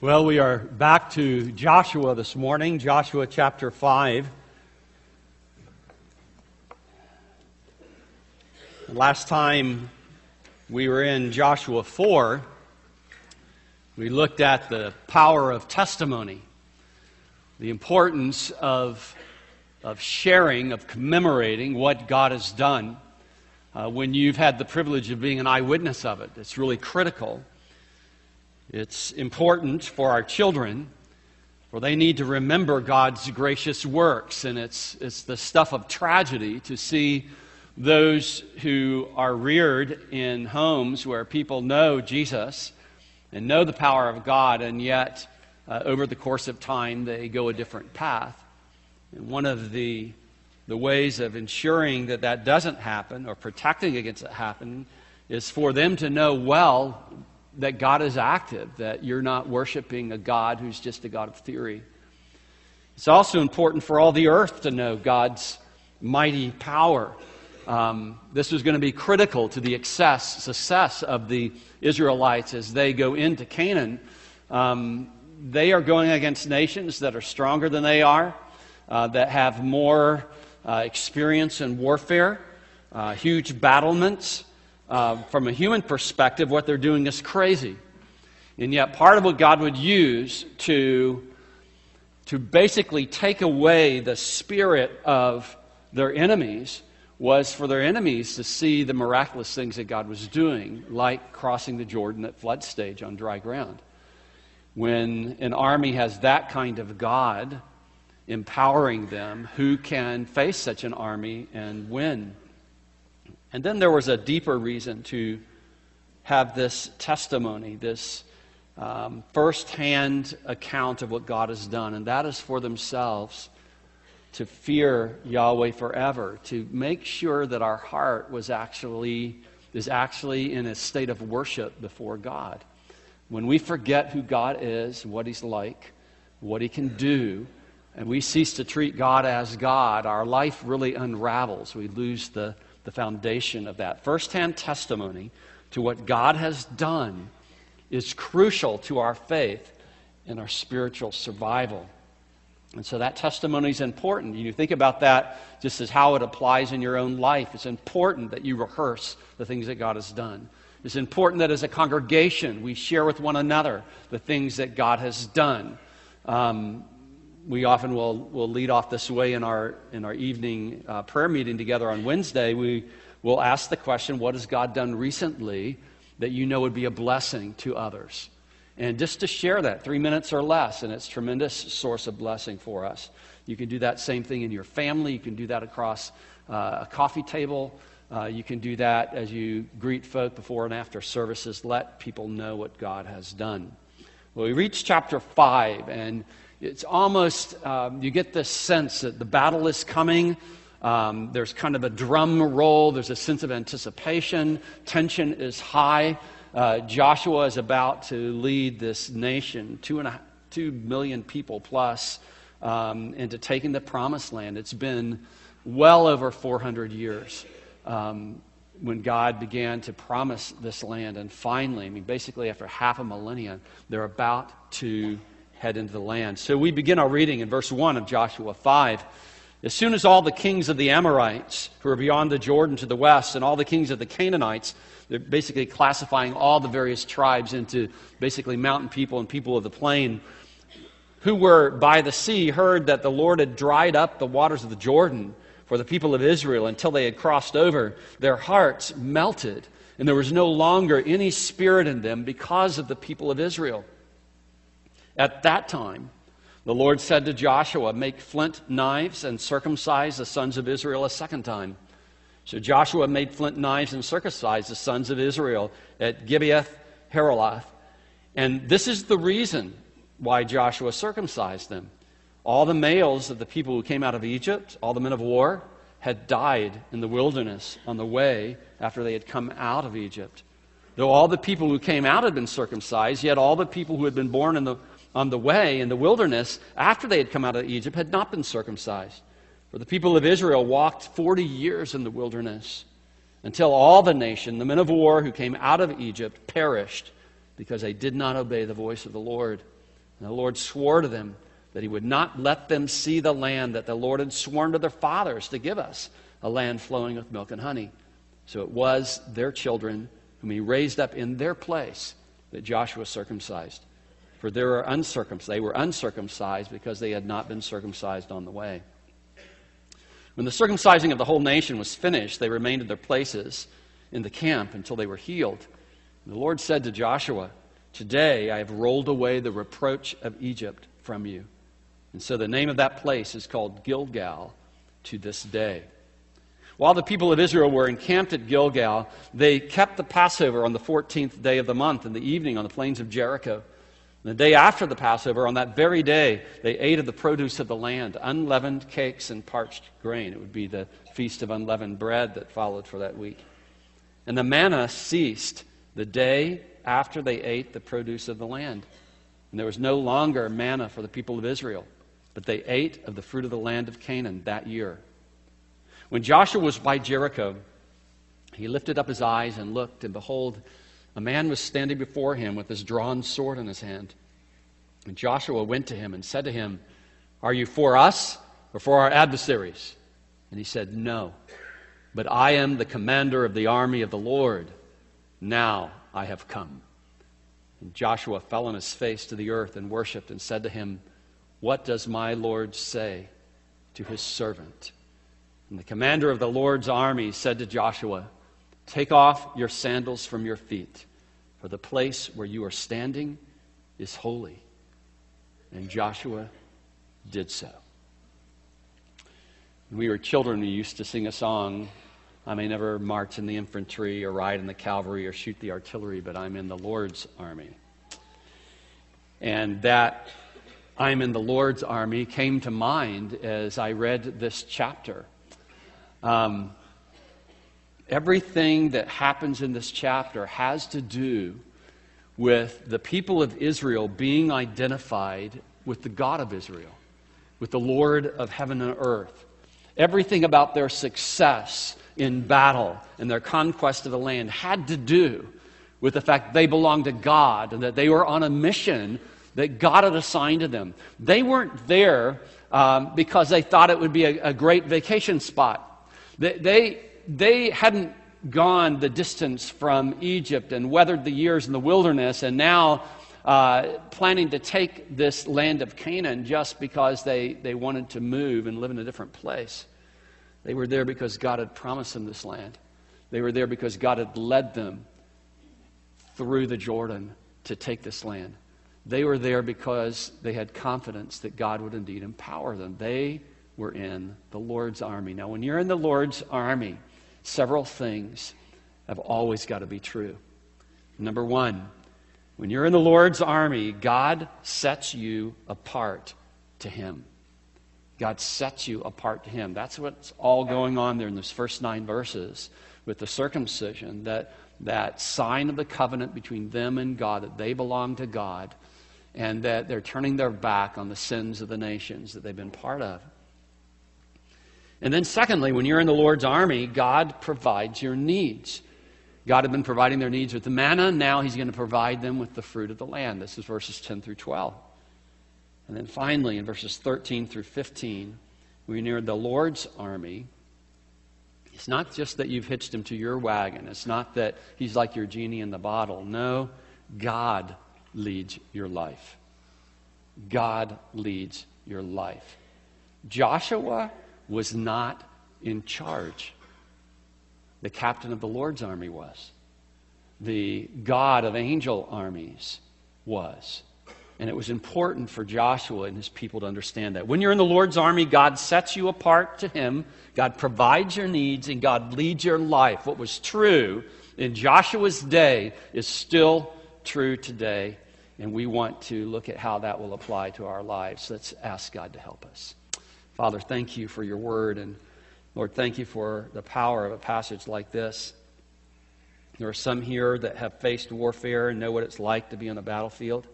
Well, we are back to Joshua this morning, Joshua chapter 5. Last time we were in Joshua 4, we looked at the power of testimony, the importance of sharing, of commemorating what God has done when you've had the privilege of being an eyewitness of it. It's really critical. It's important for our children, for they need to remember God's gracious works, and it's the stuff of tragedy to see those who are reared in homes where people know Jesus and know the power of God, and yet over the course of time they go a different path. And one of the ways of ensuring that that doesn't happen or protecting against it happening is for them to know well that God is active, that you're not worshiping a God who's just a God of theory. It's also important for all the earth to know God's mighty power. This was going to be critical to the success of the Israelites as they go into Canaan. They are going against nations that are stronger than they are, that have more experience in warfare, huge battlements. From a human perspective, what they're doing is crazy. And yet part of what God would use to basically take away the spirit of their enemies was for their enemies to see the miraculous things that God was doing, like crossing the Jordan at flood stage on dry ground. When an army has that kind of God empowering them, who can face such an army and win? And then there was a deeper reason to have this testimony, this first-hand account of what God has done, and that is for themselves to fear Yahweh forever, to make sure that our heart is actually in a state of worship before God. When we forget who God is, what He's like, what He can do, and we cease to treat God as God, our life really unravels. We lose the foundation of that. First-hand testimony to what God has done is crucial to our faith and our spiritual survival. And so that testimony is important. You think about that just as how it applies in your own life. It's important that you rehearse the things that God has done. It's important that as a congregation we share with one another the things that God has done. We often will lead off this way in our evening prayer meeting together on Wednesday. We will ask the question, what has God done recently that you know would be a blessing to others? And just to share that, 3 minutes or less, and it's a tremendous source of blessing for us. You can do that same thing in your family. You can do that across a coffee table. You can do that as you greet folk before and after services. Let people know what God has done. Well, we reach chapter 5, and it's almost, you get this sense that the battle is coming. There's kind of a drum roll. There's a sense of anticipation. Tension is high. Joshua is about to lead this nation, 2 million people plus, into taking the promised land. It's been well over 400 years when God began to promise this land. And finally, basically after half a millennium, they're about to head into the land. So we begin our reading in verse 1 of Joshua 5. As soon as all the kings of the Amorites, who are beyond the Jordan to the west, and all the kings of the Canaanites, they're basically classifying all the various tribes into basically mountain people and people of the plain, who were by the sea, heard that the Lord had dried up the waters of the Jordan for the people of Israel until they had crossed over. Their hearts melted, and there was no longer any spirit in them because of the people of Israel. At that time, the Lord said to Joshua, "Make flint knives and circumcise the sons of Israel a second time." So Joshua made flint knives and circumcised the sons of Israel at Gibeath Haaraloth. And this is the reason why Joshua circumcised them. All the males of the people who came out of Egypt, all the men of war, had died in the wilderness on the way after they had come out of Egypt. Though all the people who came out had been circumcised, yet all the people who had been born on the way in the wilderness after they had come out of Egypt had not been circumcised. For the people of Israel walked 40 years in the wilderness until all the nation, the men of war who came out of Egypt, perished because they did not obey the voice of the Lord. And the Lord swore to them that he would not let them see the land that the Lord had sworn to their fathers to give us, a land flowing with milk and honey. So it was their children whom he raised up in their place that Joshua circumcised. For they were uncircumcised because they had not been circumcised on the way. When the circumcising of the whole nation was finished, they remained in their places in the camp until they were healed. And the Lord said to Joshua, "Today I have rolled away the reproach of Egypt from you." And so the name of that place is called Gilgal to this day. While the people of Israel were encamped at Gilgal, they kept the Passover on the 14th day of the month in the evening on the plains of Jericho. And the day after the Passover, on that very day, they ate of the produce of the land, unleavened cakes and parched grain. It would be the feast of unleavened bread that followed for that week. And the manna ceased the day after they ate the produce of the land. And there was no longer manna for the people of Israel, but they ate of the fruit of the land of Canaan that year. When Joshua was by Jericho, he lifted up his eyes and looked, and behold, a man was standing before him with his drawn sword in his hand. And Joshua went to him and said to him, "Are you for us or for our adversaries?" And he said, "No, but I am the commander of the army of the Lord. Now I have come." And Joshua fell on his face to the earth and worshipped and said to him, "What does my Lord say to his servant?" And the commander of the Lord's army said to Joshua, "Take off your sandals from your feet, for the place where you are standing is holy." And Joshua did so. When we were children, we used to sing a song, "I may never march in the infantry or ride in the cavalry or shoot the artillery, but I'm in the Lord's army." And that "I'm in the Lord's army" came to mind as I read this chapter. Everything that happens in this chapter has to do with the people of Israel being identified with the God of Israel, with the Lord of heaven and earth. Everything about their success in battle and their conquest of the land had to do with the fact they belonged to God and that they were on a mission that God had assigned to them. They weren't there because they thought it would be a great vacation spot. They hadn't gone the distance from Egypt and weathered the years in the wilderness and now planning to take this land of Canaan just because they wanted to move and live in a different place. They were there because God had promised them this land. They were there because God had led them through the Jordan to take this land. They were there because they had confidence that God would indeed empower them. They were in the Lord's army. Now, when you're in the Lord's army, several things have always got to be true. Number one, when you're in the Lord's army, God sets you apart to Him. God sets you apart to Him. That's what's all going on there in those first 9 verses with the circumcision, that sign of the covenant between them and God, that they belong to God, and that they're turning their back on the sins of the nations that they've been part of. And then secondly, when you're in the Lord's army, God provides your needs. God had been providing their needs with the manna. Now He's going to provide them with the fruit of the land. This is verses 10 through 12. And then finally, in verses 13 through 15, when you're in the Lord's army, it's not just that you've hitched Him to your wagon. It's not that He's like your genie in the bottle. No, God leads your life. God leads your life. Joshua was not in charge. The captain of the Lord's army was. The God of angel armies was. And it was important for Joshua and his people to understand that. When you're in the Lord's army, God sets you apart to Him. God provides your needs, and God leads your life. What was true in Joshua's day is still true today. And we want to look at how that will apply to our lives. Let's ask God to help us. Father, thank You for Your word. And Lord, thank You for the power of a passage like this. There are some here that have faced warfare and know what it's like to be on a battlefield.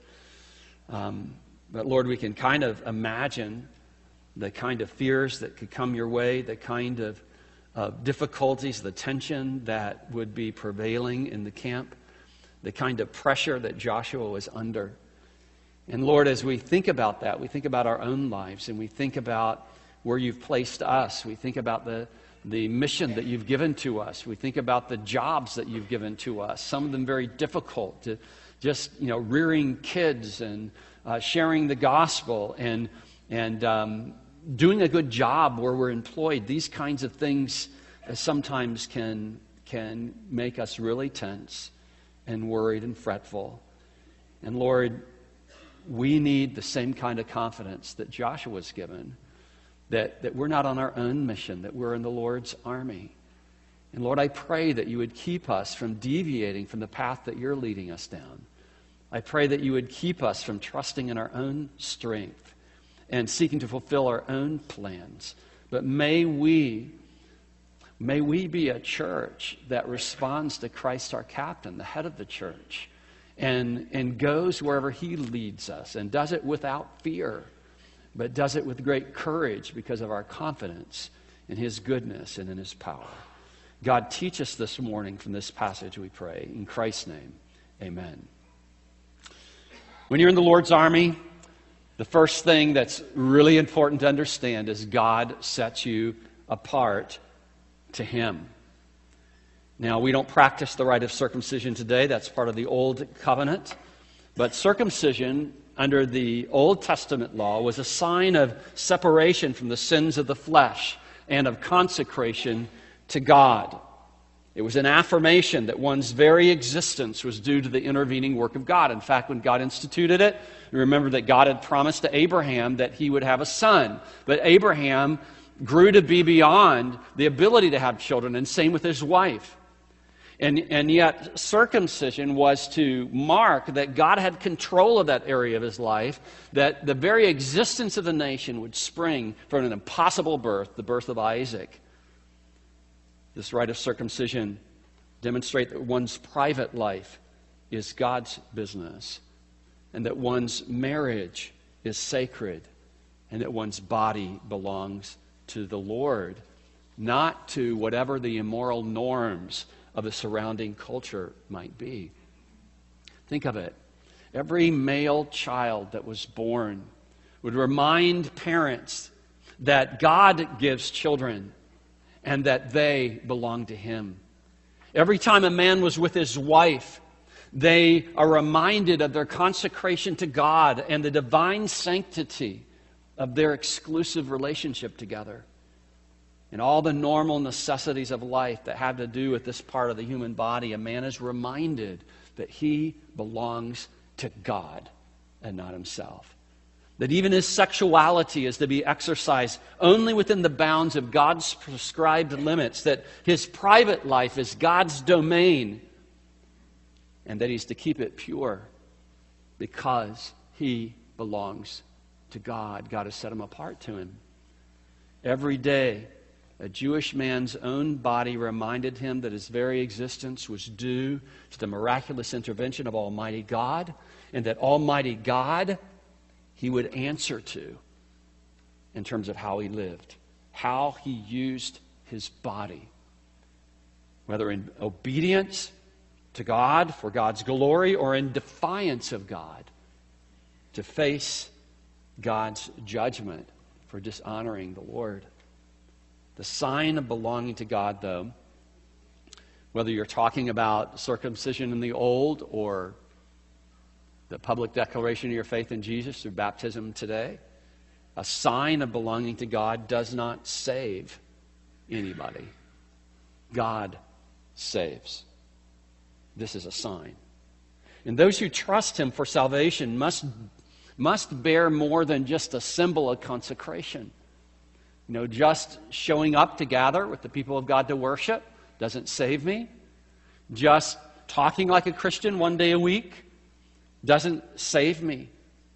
But Lord, we can kind of imagine the kind of fears that could come Your way, the kind of difficulties, the tension that would be prevailing in the camp, the kind of pressure that Joshua was under. And Lord, as we think about that, we think about our own lives, and we think about where you've placed us. We think about the mission that you've given to us. We think about the jobs that you've given to us, some of them very difficult, to just, rearing kids and sharing the gospel and doing a good job where we're employed. These kinds of things sometimes can make us really tense and worried and fretful. And Lord, we need the same kind of confidence that Joshua's given, that we're not on our own mission, that we're in the Lord's army. And Lord, I pray that you would keep us from deviating from the path that you're leading us down. I pray that you would keep us from trusting in our own strength and seeking to fulfill our own plans. But may we be a church that responds to Christ our captain, the head of the church, and goes wherever he leads us, and does it without fear, but does it with great courage because of our confidence in his goodness and in his power. God, teach us this morning from this passage, we pray. In Christ's name, amen. When you're in the Lord's army, the first thing that's really important to understand is God sets you apart to him. Now, we don't practice the rite of circumcision today. That's part of the Old Covenant. But circumcision under the Old Testament law was a sign of separation from the sins of the flesh and of consecration to God. It was an affirmation that one's very existence was due to the intervening work of God. In fact, when God instituted it, remember that God had promised to Abraham that he would have a son. But Abraham grew to be beyond the ability to have children, and same with his wife. And yet, circumcision was to mark that God had control of that area of his life, that the very existence of the nation would spring from an impossible birth, the birth of Isaac. This rite of circumcision demonstrates that one's private life is God's business, and that one's marriage is sacred, and that one's body belongs to the Lord, not to whatever the immoral norms of the surrounding culture might be. Think of it. Every male child that was born would remind parents that God gives children and that they belong to him. Every time a man was with his wife, they are reminded of their consecration to God and the divine sanctity of their exclusive relationship together. And all the normal necessities of life that have to do with this part of the human body, a man is reminded that he belongs to God and not himself. That even his sexuality is to be exercised only within the bounds of God's prescribed limits, that his private life is God's domain, and that he's to keep it pure because he belongs to God. God has set him apart to him. Every day, a Jewish man's own body reminded him that his very existence was due to the miraculous intervention of Almighty God, and that Almighty God he would answer to in terms of how he lived, how he used his body, whether in obedience to God for God's glory or in defiance of God to face God's judgment for dishonoring the Lord. The sign of belonging to God, though, whether you're talking about circumcision in the old or the public declaration of your faith in Jesus through baptism today, a sign of belonging to God does not save anybody. God saves. This is a sign. And those who trust him for salvation must bear more than just a symbol of consecration. Just showing up to gather with the people of God to worship doesn't save me. Just talking like a Christian one day a week doesn't save me.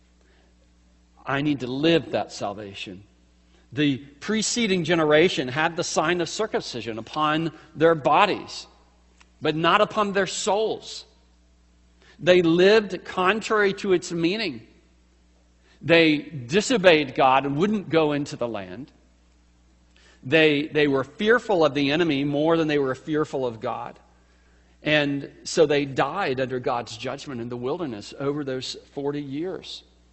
I need to live that salvation. The preceding generation had the sign of circumcision upon their bodies, but not upon their souls. They lived contrary to its meaning. They disobeyed God and wouldn't go into the land. They were fearful of the enemy more than they were fearful of God. And so they died under God's judgment in the wilderness over those 40 years.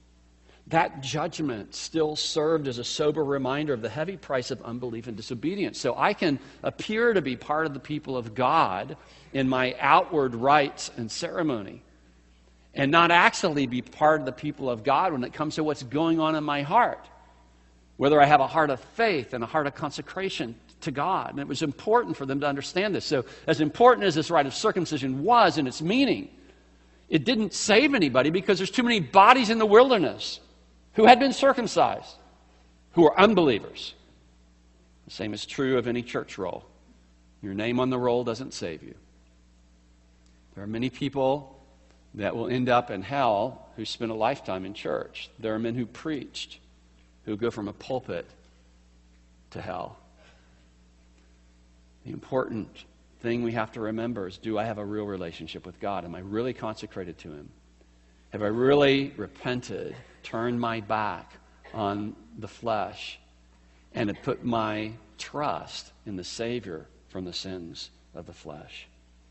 that judgment still served as a sober reminder of the heavy price of unbelief and disobedience. So I can appear to be part of the people of God in my outward rites and ceremony, and not actually be part of the people of God when it comes to what's going on in my heart, whether I have a heart of faith and a heart of consecration to God. And it was important for them to understand this. So as important as this rite of circumcision was in its meaning, it didn't save anybody because there's too many bodies in the wilderness who had been circumcised, who are unbelievers. The same is true of any church roll. Your name on the roll doesn't save you. There are many people that will end up in hell who spent a lifetime in church. There are men who preached who go from a pulpit to hell. The important thing we have to remember is, do I have a real relationship with God? Am I really consecrated to Him? Have I really repented, turned my back on the flesh, and have put my trust in the Savior from the sins of the flesh?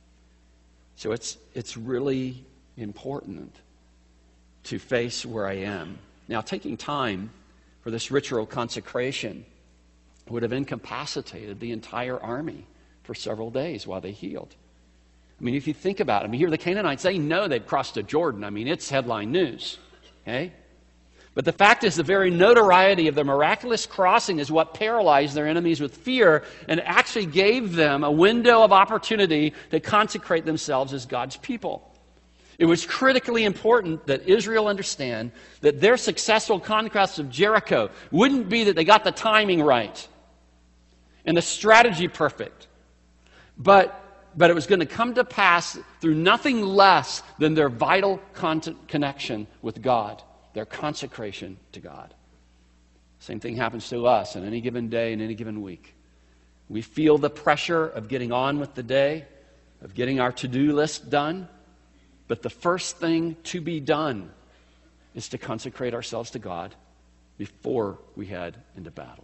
So it's really important to face where I am. Now, taking time for this ritual consecration would have incapacitated the entire army for several days while they healed. I mean, if you think about it, here the Canaanites, they know they've crossed the Jordan. I mean, it's headline news. Okay? But the fact is, the very notoriety of the miraculous crossing is what paralyzed their enemies with fear and actually gave them a window of opportunity to consecrate themselves as God's people. It was critically important that Israel understand that their successful conquest of Jericho wouldn't be that they got the timing right and the strategy perfect, but it was going to come to pass through nothing less than their vital connection with God, their consecration to God. Same thing happens to us on any given day and any given week. We feel the pressure of getting on with the day, of getting our to-do list done, but the first thing to be done is to consecrate ourselves to God before we head into battle.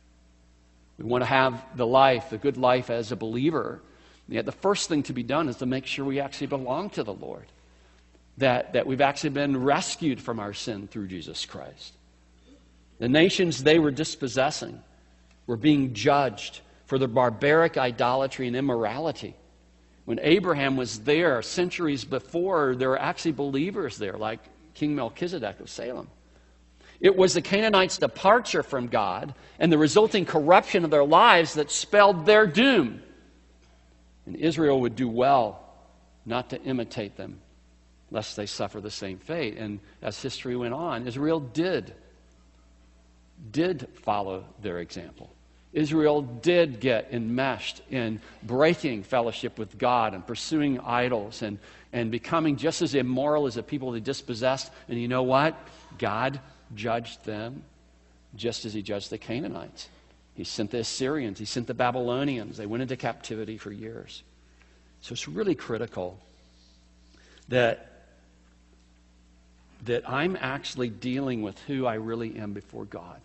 We want to have the good life as a believer. Yet the first thing to be done is to make sure we actually belong to the Lord, that we've actually been rescued from our sin through Jesus Christ. The nations they were dispossessing were being judged for their barbaric idolatry and immorality. When Abraham was there centuries before, there were actually believers there, like King Melchizedek of Salem. It was the Canaanites' departure from God and the resulting corruption of their lives that spelled their doom. And Israel would do well not to imitate them, lest they suffer the same fate. And as history went on, Israel did follow their example. Israel did get enmeshed in breaking fellowship with God and pursuing idols and becoming just as immoral as the people they dispossessed. And you know what? God judged them just as He judged the Canaanites. He sent the Assyrians. He sent the Babylonians. They went into captivity for years. So it's really critical that I'm actually dealing with who I really am before God.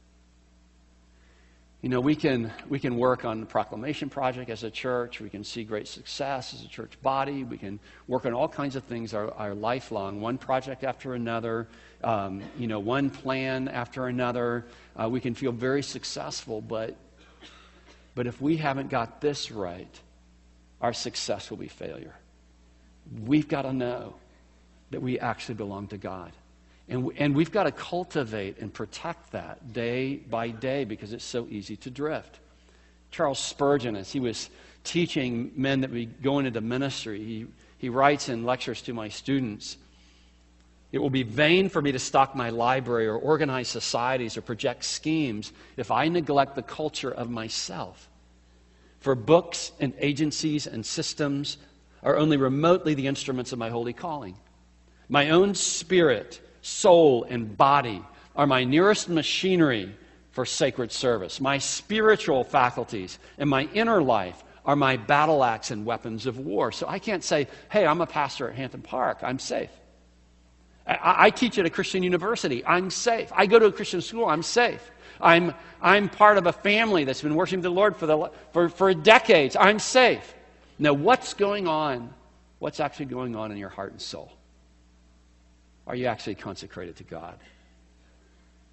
You know, we can work on the proclamation project as a church. We can see great success as a church body. We can work on all kinds of things our lifelong, one project after another, one plan after another. We can feel very successful, but if we haven't got this right, our success will be failure. We've got to know that we actually belong to God. And we've got to cultivate and protect that day by day because it's so easy to drift. Charles Spurgeon, as he was teaching men that we go into ministry, he writes in lectures to my students, "It will be vain for me to stock my library or organize societies or project schemes if I neglect the culture of myself. For books and agencies and systems are only remotely the instruments of my holy calling. My own spirit, soul, and body are my nearest machinery for sacred service. My spiritual faculties and my inner life are my battle axe and weapons of war." So I can't say, hey, I'm a pastor at Hampton Park, I'm safe. I teach at a Christian university, I'm safe. I go to a Christian school, I'm safe. I'm part of a family that's been worshiping the Lord for decades, I'm safe. Now, what's going on? What's actually going on in your heart and soul? Are you actually consecrated to God?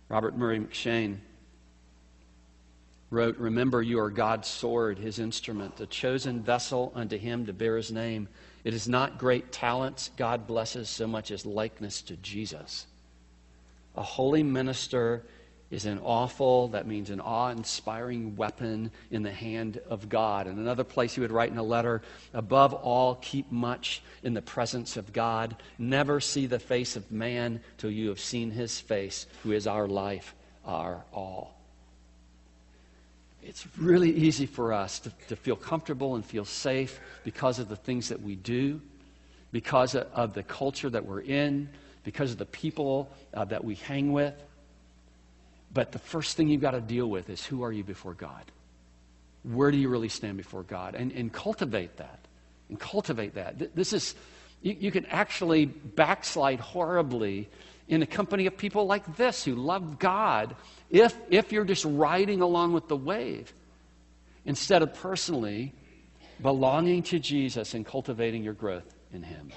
Robert Murray McCheyne wrote, "Remember, you are God's sword, his instrument, a chosen vessel unto him to bear his name. It is not great talents God blesses so much as likeness to Jesus. A holy minister is an awful, that means an awe-inspiring weapon in the hand of God." And another place he would write in a letter, "Above all, keep much in the presence of God. Never see the face of man till you have seen his face, who is our life, our all." It's really easy for us to feel comfortable and feel safe because of the things that we do, because of the culture that we're in, because of the people that we hang with. But the first thing you've got to deal with is, who are you before God? Where do you really stand before God? And cultivate that. And cultivate that. This is, you can actually backslide horribly in the company of people like this who love God if you're just riding along with the wave instead of personally belonging to Jesus and cultivating your growth in him.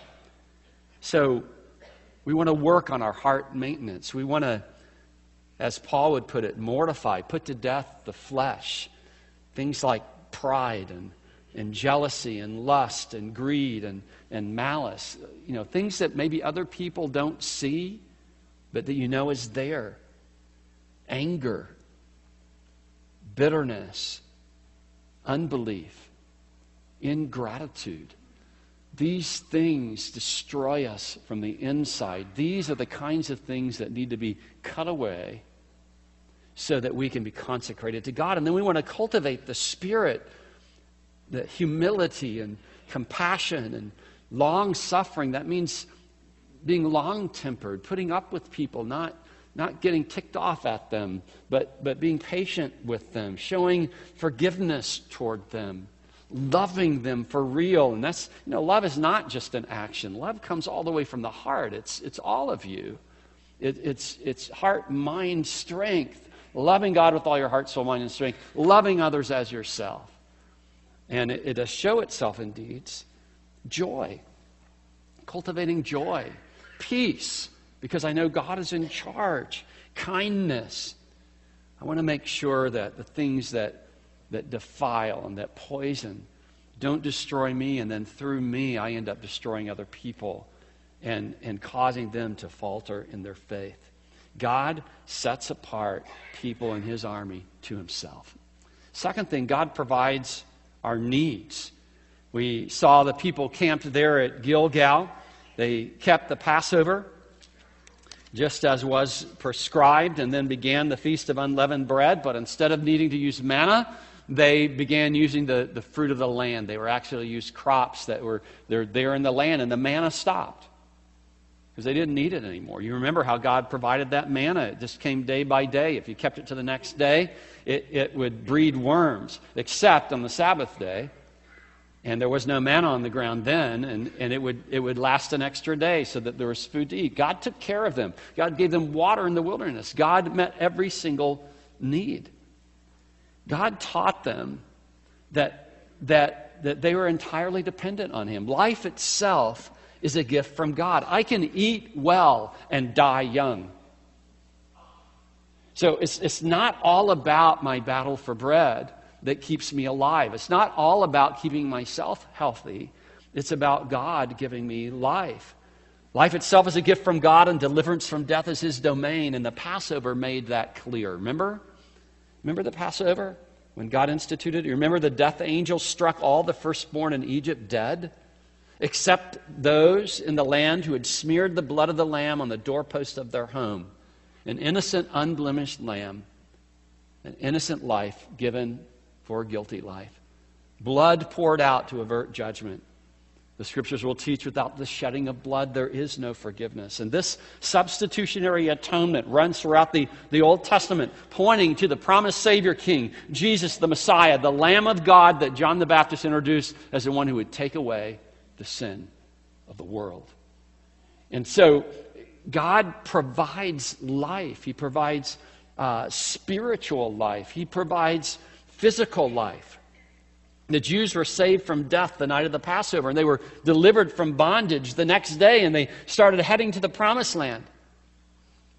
So we want to work on our heart maintenance. We want to, as Paul would put it, mortify, put to death the flesh. Things like pride and jealousy and lust and greed and malice. You know, things that maybe other people don't see, but that you know is there. Anger, bitterness, unbelief, ingratitude. These things destroy us from the inside. These are the kinds of things that need to be cut away so that we can be consecrated to God. And then we want to cultivate the spirit, the humility and compassion and long-suffering. That means being long-tempered, putting up with people, not getting ticked off at them, but being patient with them, showing forgiveness toward them, loving them for real. And that's, love is not just an action. Love comes all the way from the heart. It's all of you. It's heart, mind, strength. Loving God with all your heart, soul, mind, and strength. Loving others as yourself. And it does show itself in deeds. Joy. Cultivating joy. Peace. Because I know God is in charge. Kindness. I want to make sure that the things that defile and that poison don't destroy me, and then through me I end up destroying other people and causing them to falter in their faith. God sets apart people in his army to himself. Second thing, God provides our needs. We saw the people camped there at Gilgal. They kept the Passover just as was prescribed, and then began the Feast of Unleavened Bread. But instead of needing to use manna, they began using the fruit of the land. They were actually used crops they're there in the land, and the manna stopped because they didn't need it anymore. You remember how God provided that manna. It just came day by day. If you kept it to the next day, it would breed worms, except on the Sabbath day. And there was no manna on the ground then, and it would last an extra day so that there was food to eat. God took care of them. God gave them water in the wilderness. God met every single need. God taught them that they were entirely dependent on him. Life itself is a gift from God. I can eat well and die young. So it's not all about my battle for bread that keeps me alive. It's not all about keeping myself healthy. It's about God giving me life. Life itself is a gift from God, and deliverance from death is his domain. And the Passover made that clear. Remember the Passover? When God instituted it? You remember the death angel struck all the firstborn in Egypt dead? Except those in the land who had smeared the blood of the lamb on the doorpost of their home. An innocent, unblemished lamb. An innocent life given for a guilty life. Blood poured out to avert judgment. The scriptures will teach without the shedding of blood there is no forgiveness. And this substitutionary atonement runs throughout the Old Testament, pointing to the promised Savior King, Jesus the Messiah, the Lamb of God that John the Baptist introduced as the one who would take away the sin of the world. And so God provides life. He provides spiritual life. He provides physical life. The Jews were saved from death the night of the Passover, and they were delivered from bondage the next day, and they started heading to the Promised Land.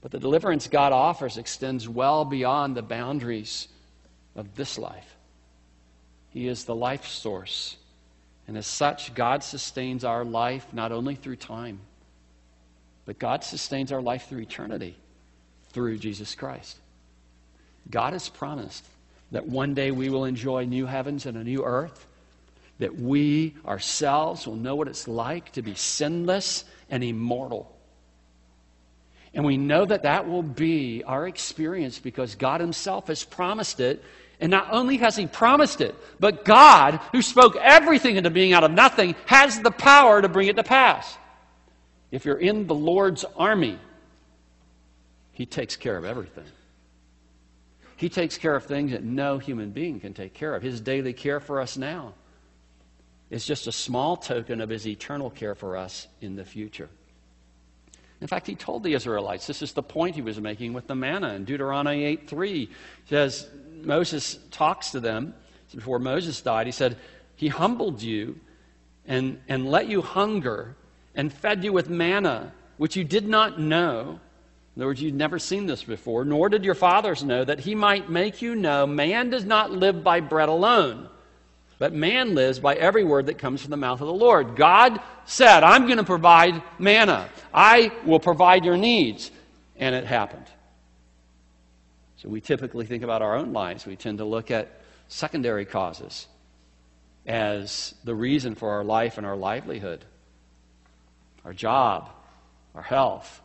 But the deliverance God offers extends well beyond the boundaries of this life. He is the life source. And as such, God sustains our life not only through time, but God sustains our life through eternity, through Jesus Christ. God has promised that one day we will enjoy new heavens and a new earth, that we ourselves will know what it's like to be sinless and immortal. And we know that that will be our experience because God himself has promised it. And not only has he promised it, but God, who spoke everything into being out of nothing, has the power to bring it to pass. If you're in the Lord's army, he takes care of everything. He takes care of things that no human being can take care of. His daily care for us now is just a small token of his eternal care for us in the future. In fact, he told the Israelites, this is the point he was making with the manna in Deuteronomy 8:3. He says, Moses talks to them. Before Moses died, he said, he humbled you and let you hunger and fed you with manna, which you did not know. In other words, you'd never seen this before, nor did your fathers know, that he might make you know man does not live by bread alone, but man lives by every word that comes from the mouth of the Lord. God said, I'm going to provide manna. I will provide your needs. And it happened. So we typically think about our own lives. We tend to look at secondary causes as the reason for our life and our livelihood. Our job, our health,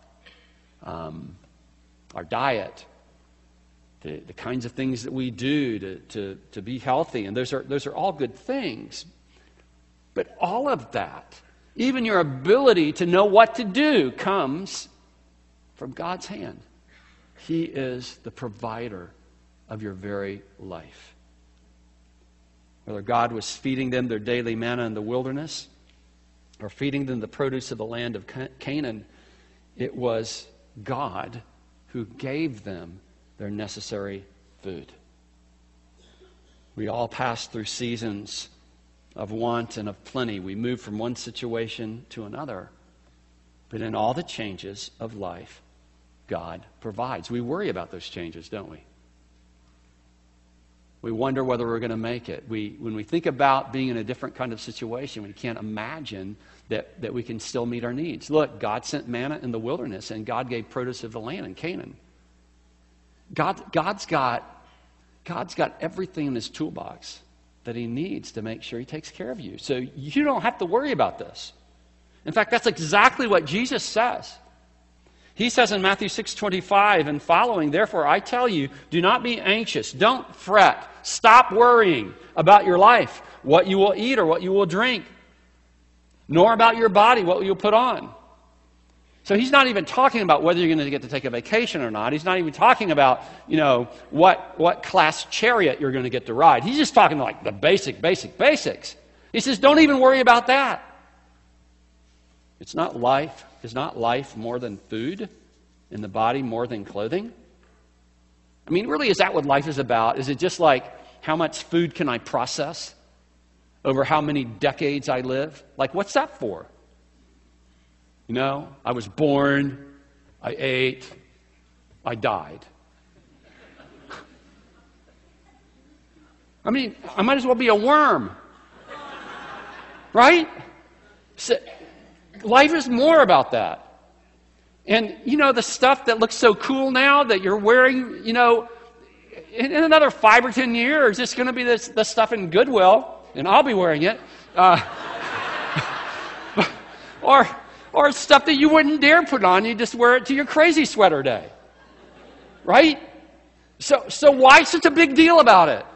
our diet, the kinds of things that we do to be healthy. And those are all good things. But all of that, even your ability to know what to do, comes from God's hand. He is the provider of your very life. Whether God was feeding them their daily manna in the wilderness or feeding them the produce of the land of Canaan, it was God who gave them their necessary food. We all pass through seasons of want and of plenty. We move from one situation to another. But in all the changes of life, God provides. We worry about those changes, don't we? We wonder whether we're going to make it. When we think about being in a different kind of situation, we can't imagine that we can still meet our needs. Look, God sent manna in the wilderness, and God gave produce of the land in Canaan. God's got everything in his toolbox that he needs to make sure he takes care of you. So you don't have to worry about this. In fact, that's exactly what Jesus says. He says in Matthew 6:25 and following, therefore I tell you, do not be anxious. Don't fret. Stop worrying about your life, what you will eat or what you will drink, nor about your body, what you'll put on. So he's not even talking about whether you're going to get to take a vacation or not. He's not even talking about, what class chariot you're going to get to ride. He's just talking like the basics. He says, don't even worry about that. Is not life more than food, and the body more than clothing? I mean, really, is that what life is about? Is it just like, how much food can I process over how many decades I live? Like, what's that for? I was born, I ate, I died. I mean, I might as well be a worm. Right? So, life is more about that. And, the stuff that looks so cool now that you're wearing, in another 5 or 10 years, it's going to be this stuff in Goodwill, and I'll be wearing it. Or stuff that you wouldn't dare put on. You just wear it to your crazy sweater day. Right? So why such a big deal about it?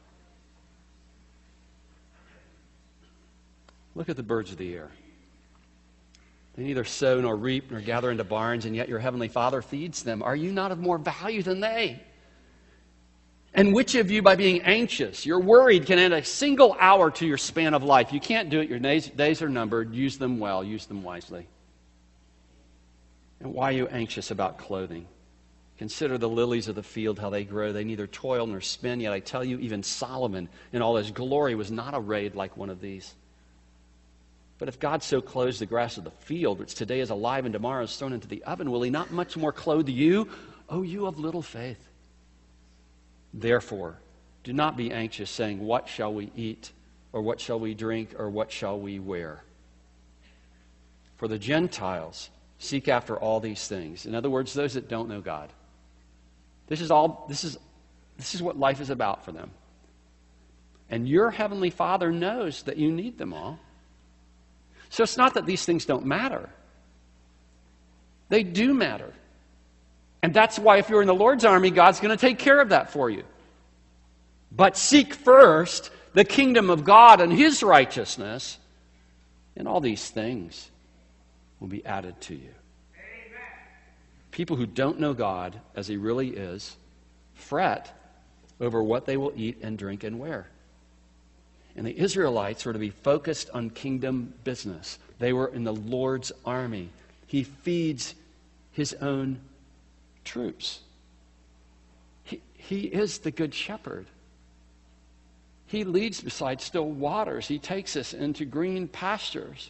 Look at the birds of the air. They neither sow nor reap nor gather into barns, and yet your heavenly Father feeds them. Are you not of more value than they? And which of you, by being anxious, you're worried, can add a single hour to your span of life? You can't do it. Your days are numbered. Use them well. Use them wisely. And why are you anxious about clothing? Consider the lilies of the field, how they grow. They neither toil nor spin. Yet I tell you, even Solomon in all his glory was not arrayed like one of these. But if God so clothes the grass of the field, which today is alive and tomorrow is thrown into the oven, will he not much more clothe you, O you of little faith? Therefore, do not be anxious, saying, what shall we eat, or what shall we drink, or what shall we wear? For the Gentiles seek after all these things. In other words, those that don't know God. This is what life is about for them. And your heavenly Father knows that you need them all. So it's not that these things don't matter. They do matter. And that's why if you're in the Lord's army, God's going to take care of that for you. But seek first the kingdom of God and his righteousness, and all these things will be added to you. Amen. People who don't know God as he really is fret over what they will eat and drink and wear. And the Israelites were to be focused on kingdom business. They were in the Lord's army. He feeds his own troops. He is the good shepherd. He leads beside still waters. He takes us into green pastures.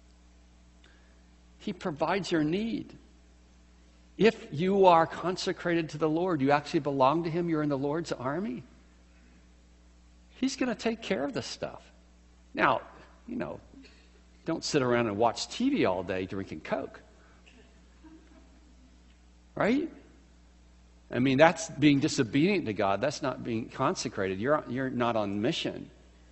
He provides your need. If you are consecrated to the Lord, you actually belong to him, you're in the Lord's army, he's going to take care of this stuff. Now, don't sit around and watch TV all day drinking Coke. Right? I mean, that's being disobedient to God. That's not being consecrated. You're not on mission.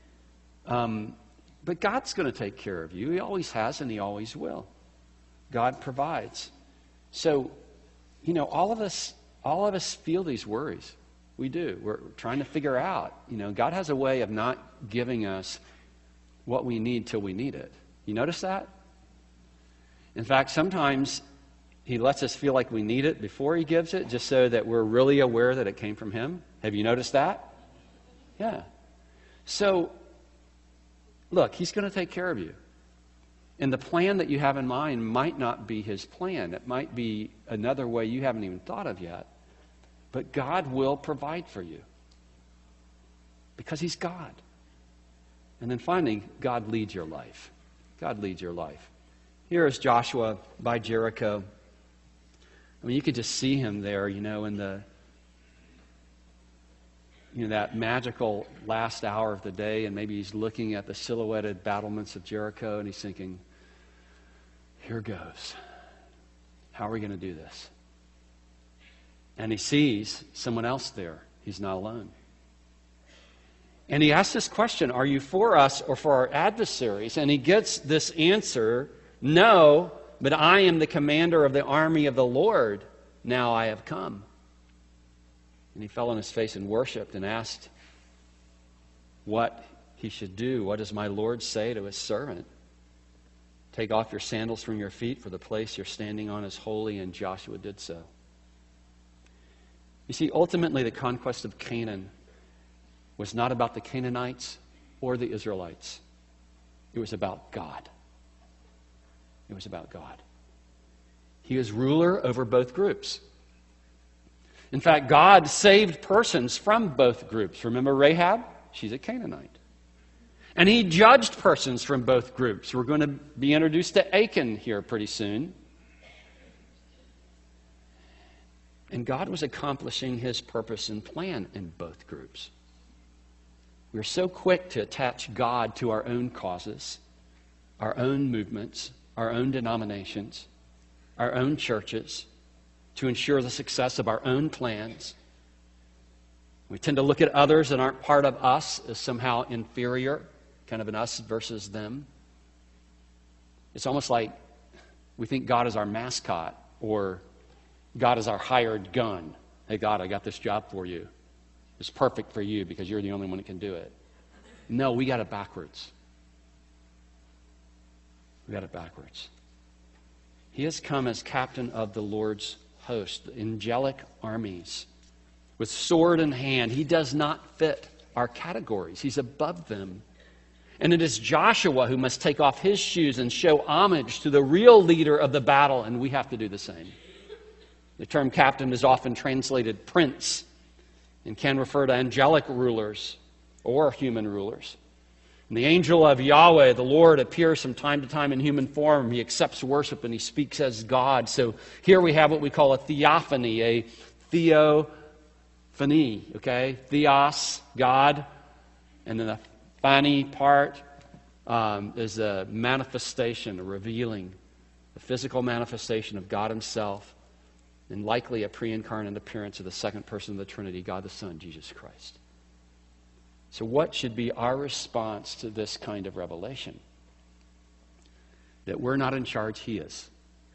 But God's going to take care of you. He always has and he always will. God provides. So, all of us feel these worries. We do. We're trying to figure out. God has a way of not giving us what we need till we need it. You notice that? In fact, sometimes he lets us feel like we need it before he gives it, just so that we're really aware that it came from him. Have you noticed that? Yeah. So, look, he's going to take care of you. And the plan that you have in mind might not be his plan. It might be another way you haven't even thought of yet. But God will provide for you. Because he's God. And then finally, God leads your life. God leads your life. Here is Joshua by Jericho. I mean, you could just see him there, in that magical last hour of the day, and maybe he's looking at the silhouetted battlements of Jericho, and he's thinking, here goes. How are we going to do this? And he sees someone else there. He's not alone. And he asks this question, are you for us or for our adversaries? And he gets this answer, no, but I am the commander of the army of the Lord. Now I have come. And he fell on his face and worshipped and asked what he should do. What does my Lord say to his servant? Take off your sandals from your feet, for the place you're standing on is holy. And Joshua did so. You see, ultimately the conquest of Canaan was not about the Canaanites or the Israelites. It was about God. It was about God. He is ruler over both groups. In fact, God saved persons from both groups. Remember Rahab? She's a Canaanite. And he judged persons from both groups. We're going to be introduced to Achan here pretty soon. And God was accomplishing his purpose and plan in both groups. We're so quick to attach God to our own causes, our own movements, our own denominations, our own churches, to ensure the success of our own plans. We tend to look at others that aren't part of us as somehow inferior, kind of an us versus them. It's almost like we think God is our mascot or God is our hired gun. Hey, God, I got this job for you. It's perfect for you because you're the only one that can do it. No, we got it backwards. We got it backwards. He has come as captain of the Lord's host, the angelic armies, with sword in hand. He does not fit our categories. He's above them. And it is Joshua who must take off his shoes and show homage to the real leader of the battle, and we have to do the same. The term captain is often translated prince and can refer to angelic rulers or human rulers. And the angel of Yahweh, the Lord, appears from time to time in human form. He accepts worship and he speaks as God. So here we have what we call a theophany, a theophany, okay? Theos, God, and then the phany part is a manifestation, a revealing, a physical manifestation of God himself, and likely a pre-incarnate appearance of the second person of the Trinity, God the Son, Jesus Christ. So what should be our response to this kind of revelation? That we're not in charge, he is.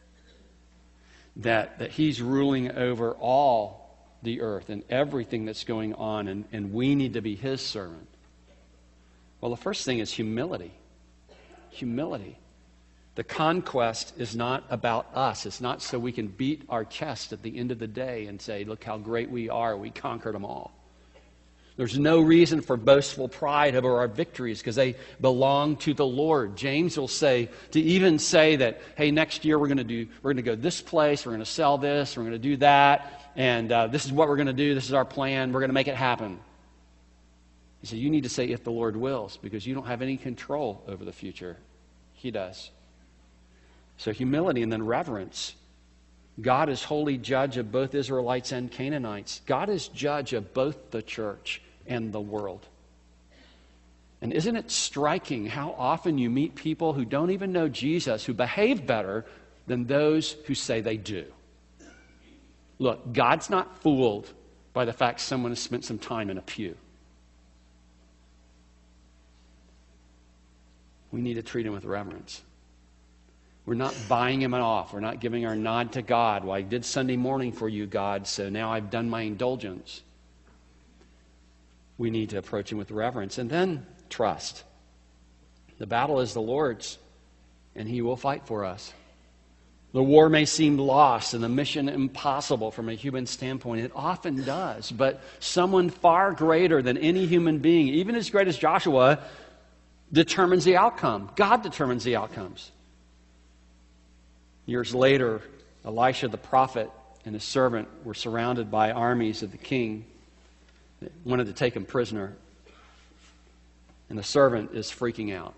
That he's ruling over all the earth and everything that's going on, and we need to be his servant. Well, the first thing is humility. Humility. The conquest is not about us. It's not so we can beat our chest at the end of the day and say, look how great we are. We conquered them all. There's no reason for boastful pride over our victories because they belong to the Lord. James will say, to even say that, hey, next year we're going to go this place, we're going to sell this, we're going to do that, and this is what we're going to do, this is our plan, we're going to make it happen. He said, you need to say, if the Lord wills, because you don't have any control over the future. He does. So humility and then reverence. God is holy judge of both Israelites and Canaanites. God is judge of both the church and the world. And isn't it striking how often you meet people who don't even know Jesus, who behave better than those who say they do? Look, God's not fooled by the fact someone has spent some time in a pew. We need to treat him with reverence. We're not buying him off. We're not giving our nod to God. Well, I did Sunday morning for you, God, so now I've done my indulgence. We need to approach him with reverence. And then trust. The battle is the Lord's, and he will fight for us. The war may seem lost and the mission impossible from a human standpoint. It often does. But someone far greater than any human being, even as great as Joshua, determines the outcome. God determines the outcomes. Years later, Elisha the prophet and his servant were surrounded by armies of the king that wanted to take him prisoner. And the servant is freaking out.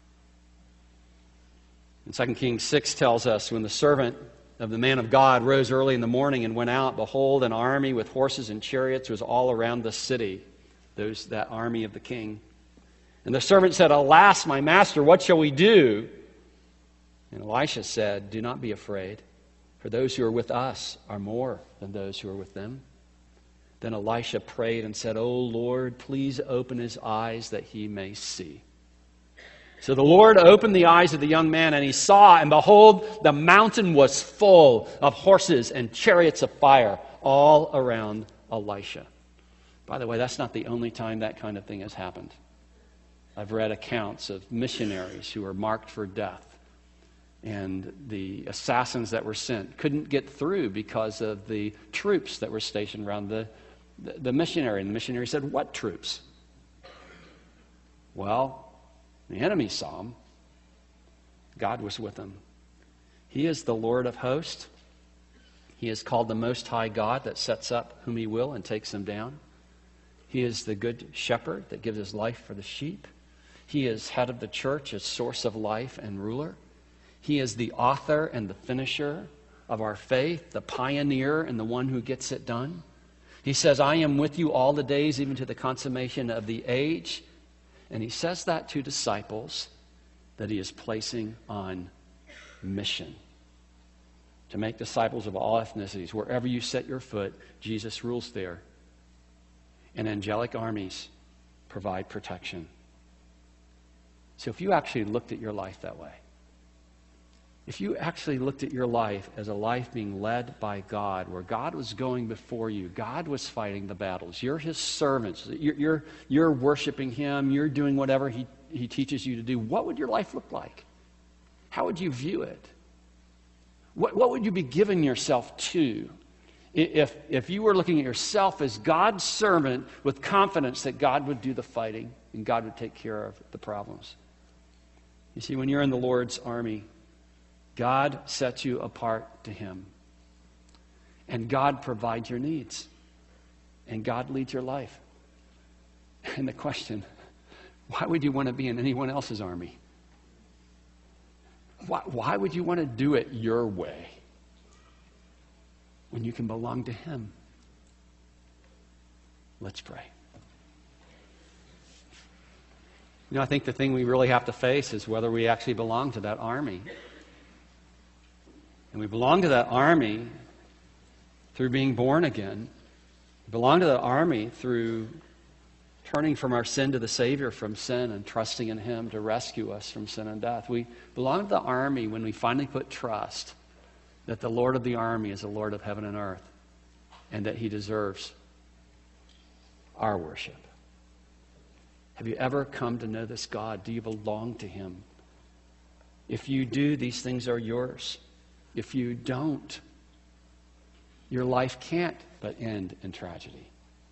And 2 Kings 6 tells us, when the servant of the man of God rose early in the morning and went out, behold, an army with horses and chariots was all around the city, that army of the king. And the servant said, alas, my master, what shall we do? And Elisha said, do not be afraid, for those who are with us are more than those who are with them. Then Elisha prayed and said, O Lord, please open his eyes that he may see. So the Lord opened the eyes of the young man, and he saw, and behold, the mountain was full of horses and chariots of fire all around Elisha. By the way, that's not the only time that kind of thing has happened. I've read accounts of missionaries who were marked for death, and the assassins that were sent couldn't get through because of the troops that were stationed around the missionary. And the missionary said, what troops? Well, the enemy saw them. God was with them. He is the Lord of hosts. He is called the Most High God that sets up whom he will and takes them down. He is the good shepherd that gives his life for the sheep. He is head of the church, as source of life and ruler. He is the author and the finisher of our faith, the pioneer and the one who gets it done. He says, I am with you all the days, even to the consummation of the age. And he says that to disciples that he is placing on mission. To make disciples of all ethnicities. Wherever you set your foot, Jesus rules there. And angelic armies provide protection. So if you actually looked at your life that way, if you actually looked at your life as a life being led by God, where God was going before you, God was fighting the battles, you're his servants, you're worshiping him, you're doing whatever he teaches you to do, what would your life look like? How would you view it? What would you be giving yourself to? If you were looking at yourself as God's servant with confidence that God would do the fighting and God would take care of the problems. You see, when you're in the Lord's army, God sets you apart to him. And God provides your needs. And God leads your life. And the question, Why would you want to be in anyone else's army? Why would you want to do it your way when you can belong to Him? Let's pray. I think the thing we really have to face is whether we actually belong to that army. And we belong to that army through being born again. We belong to that army through turning from our sin to the Savior from sin and trusting in Him to rescue us from sin and death. We belong to the army when we finally put trust that the Lord of the army is the Lord of heaven and earth and that He deserves our worship. Have you ever come to know this God? Do you belong to Him? If you do, these things are yours. If you don't, your life can't but end in tragedy.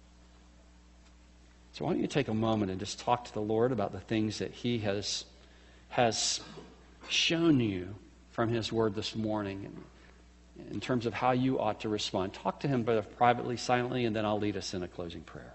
So why don't you take a moment and just talk to the Lord about the things that He has shown you from His Word this morning in terms of how you ought to respond. Talk to Him both privately, silently, and then I'll lead us in a closing prayer.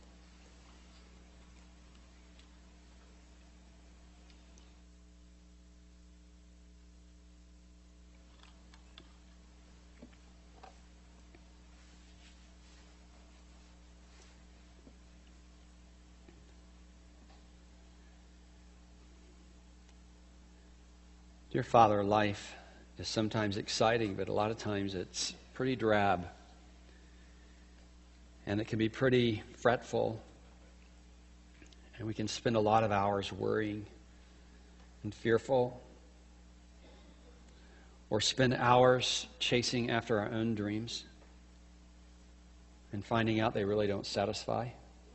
Dear Father, life is sometimes exciting, but a lot of times it's pretty drab. And it can be pretty fretful. And we can spend a lot of hours worrying and fearful. Or spend hours chasing after our own dreams and finding out they really don't satisfy.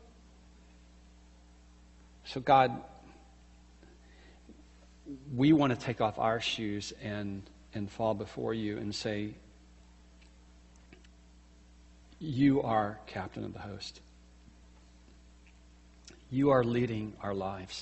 So God, we want to take off our shoes and fall before you and say, you are captain of the host. You are leading our lives.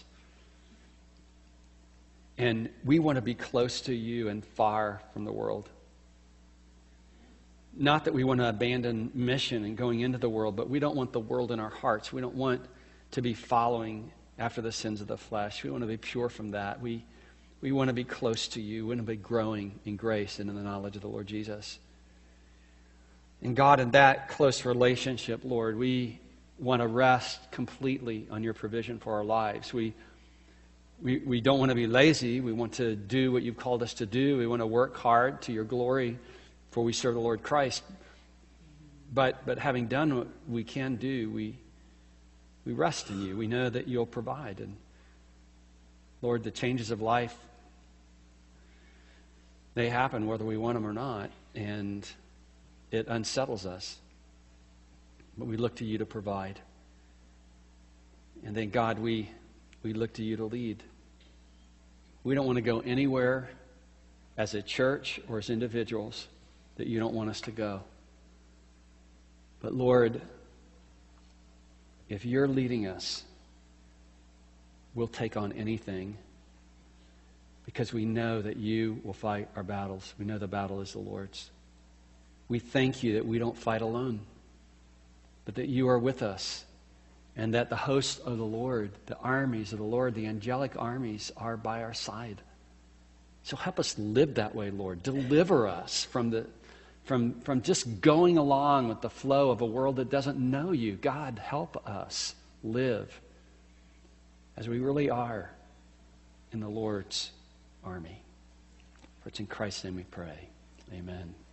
And we want to be close to you and far from the world. Not that we want to abandon mission and going into the world, but we don't want the world in our hearts. We don't want to be following after the sins of the flesh. We want to be pure from that. We want to be close to you. We want to be growing in grace and in the knowledge of the Lord Jesus. And God, in that close relationship, Lord, we want to rest completely on your provision for our lives. We don't want to be lazy. We want to do what you've called us to do. We want to work hard to your glory, for we serve the Lord Christ. But having done what we can do, we rest in you. We know that you'll provide. And Lord, the changes of life, they happen whether we want them or not, and it unsettles us. But we look to you to provide. And then, God, we look to you to lead. We don't want to go anywhere as a church or as individuals that you don't want us to go. But Lord, if you're leading us, we'll take on anything because we know that you will fight our battles. We know the battle is the Lord's. We thank you that we don't fight alone, but that you are with us and that the hosts of the Lord, the armies of the Lord, the angelic armies are by our side. So help us live that way, Lord. Deliver us from just going along with the flow of a world that doesn't know you. God, help us live as we really are in the Lord's army. For it's in Christ's name we pray. Amen.